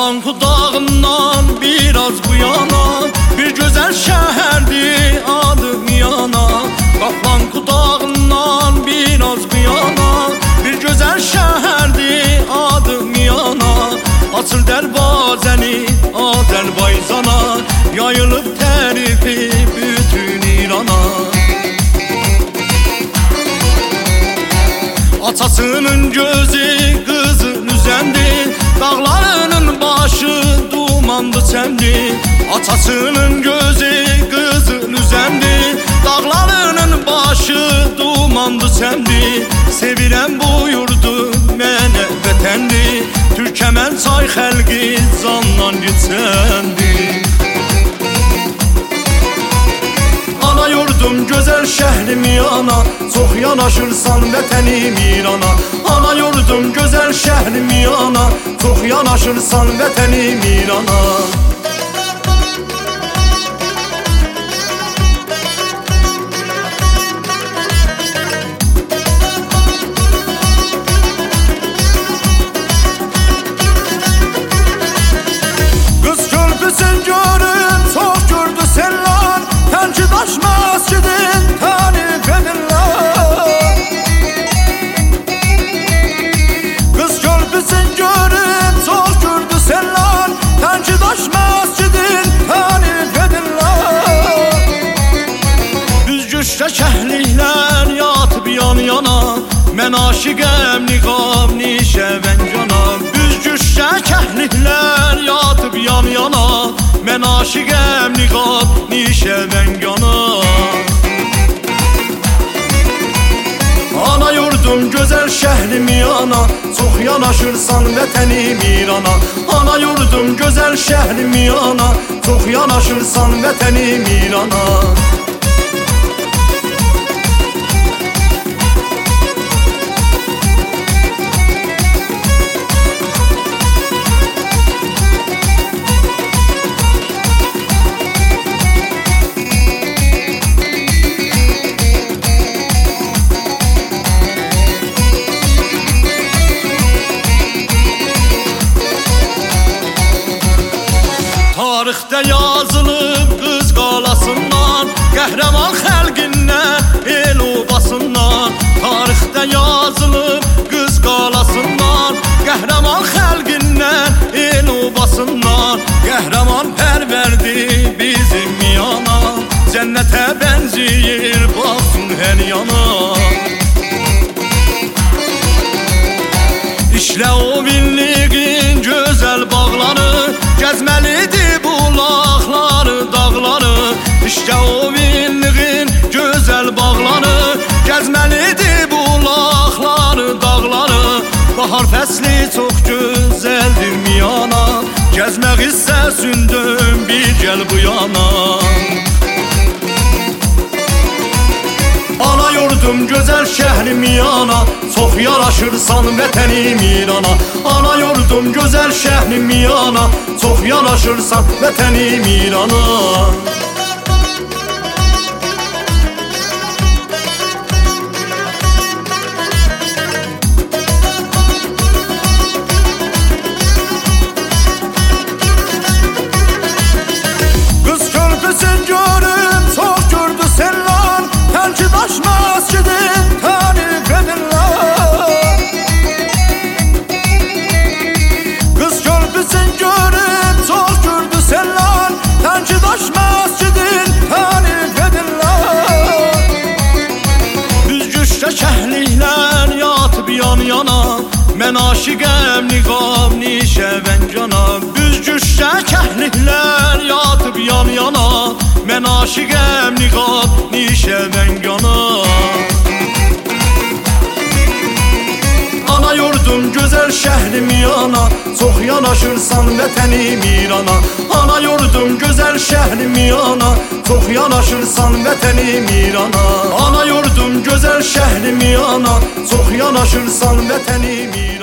Qafqanku dağından biraz bu yana bir gözəl şəhərdir adı Viyana. Qafqanku dağından biraz bu yana bir gözəl şəhərdir adı Viyana. Açır dərvazəni Azərbaycana, yayılıb tərifi bütün İrana. Atasının gözü kızın üzəndi, dağlarının başı dumandı çəndi. Atasının gözü kızın üzəndi, dağlarının başı dumandı çəndi. Sevirəm bu yurdu mənə vətəndi, Türkəmən çay xəlqi candan geçəndi. Ana yurdum gözəl şəhrim Viyana, çox yanaşırsan vətənim İrana. Ana yurdum gözəl şəhrim Viyana, çox yanaşırsan vətənim İrana. Qız körpüsün görün, çox gördü senlar, Tənküdaş məscidin tərif edirlər. Qız körpüsün görün, çox gördü senlar, Tənküdaş məscidin tərif edirlər. Düzgüşdə şəhliklər yatıb yan yana, mən aşiqəm niqab nişəvən cana. Düzgüşdə şəhliklər yatıb yan yana, mən aşiqəm niqab nişəvən yana. Ana yurdum gözəl şəhrim Viyana, çox yanaşırsan vətənim İrana. Ana yurdum gözəl şəhrim Viyana, çox yanaşırsan vətənim İrana. Tarixdə yazılıb qız qalasından, qəhrəman xəlqindən, el obasından. Tarixdə yazılıb qız qalasından, qəhrəman xəlqindən, el obasından. Qəhrəman pərverdir bizim Viyana, cənnətə bənziyir baxsın hər yana. İşlə o vinliğin gözəl bağları, gəzməlidir bulaqları, dağları. İşte o vinliğin gözəl bağları, gəzməlidir bulaqları, dağları. Bahar fəsli çox gözəldir Viyana, gəzmək istəsündüm bir gəl bu yana. Ana yurdum gözəl şəhrim Viyana, çox yaraşırsan vətənim İrana. Ana yurdum gözəl şəhrim Viyana, çox yanaşırsan vətənim İrana. Qız körpüsün görün, çox gördü senlar, Tənküdaş məscidin tərif edirlər. Qız körpüsün görün, çox gördü senlar, Tənküdaş məscidin tərif edirlər. Düzgüşdə şəhliklər yatıb yan yana, mən aşiqəm niqab nişəvən cana. Düzgüşdə şəhliklər yatıb yan yana, mən aşiqəm niqab nişəvən yana. Ana yurdum gözəl şəhrim Viyana, çox yanaşırsan vətənim İrana. Ana yurdum gözəl şəhrim Viyana, çox yanaşırsan vətənim İrana. Ana yurdum gözəl şəhrim Viyana, çox yanaşırsan vətənim İrana.